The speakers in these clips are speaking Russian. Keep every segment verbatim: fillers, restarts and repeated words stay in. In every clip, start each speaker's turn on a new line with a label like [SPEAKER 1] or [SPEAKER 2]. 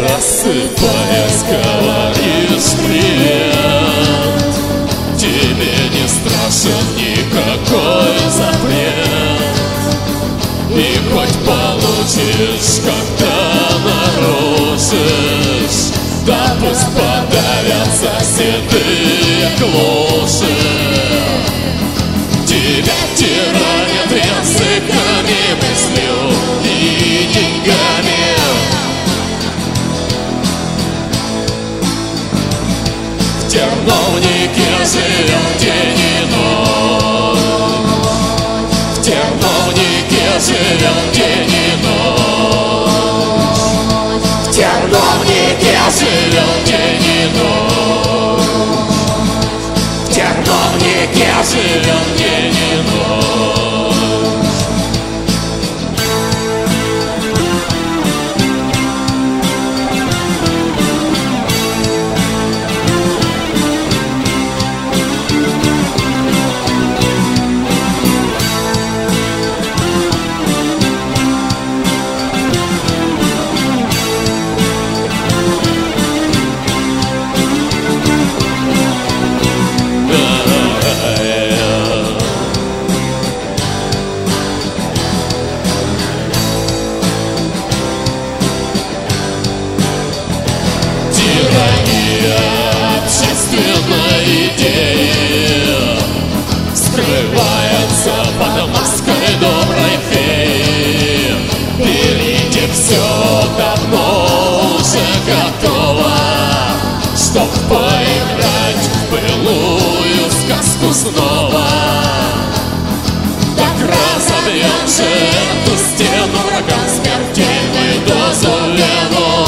[SPEAKER 1] Просыпаясь, говоришь привет. Тебе не страшен никакой запрет. И хоть получишь, когда нарушишь, да пусть подавятся седые клуши. Тебя тиранят языками, мыслью и деньгами. В терновнике живем день и ночь. В терновнике живем день и ночь. В терновнике живем день и ночь. В терновнике живем день и ночь. Общественной идеи скрывается под маской доброй феи. Впереди все давно уже готово, чтоб поиграть в былую сказку снова. Так разобьем же эту стену врагам смертельную дозу вену.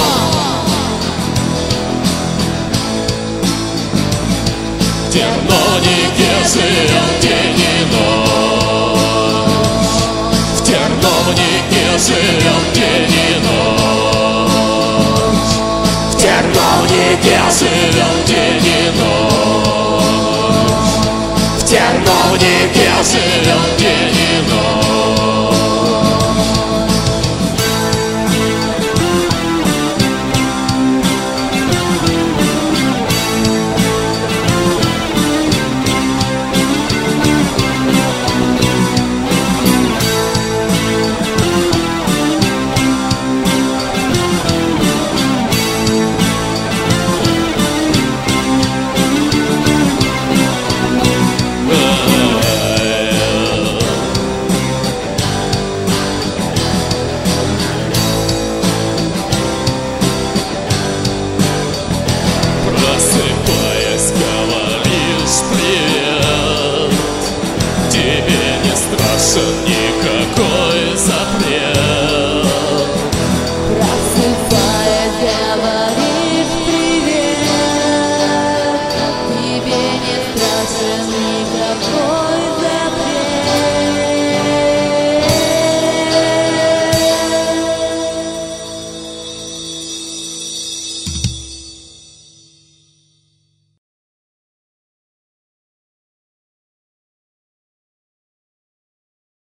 [SPEAKER 1] В терновнике живем день и ночь. В терновнике живем день и ночь. В терновнике живем день и ночь. В терновнике живем день и ночь. Просыпаясь, говоришь привет. Тебе не страшен никакой запрет.
[SPEAKER 2] Просыпаясь, говоришь привет. Тебе не страшен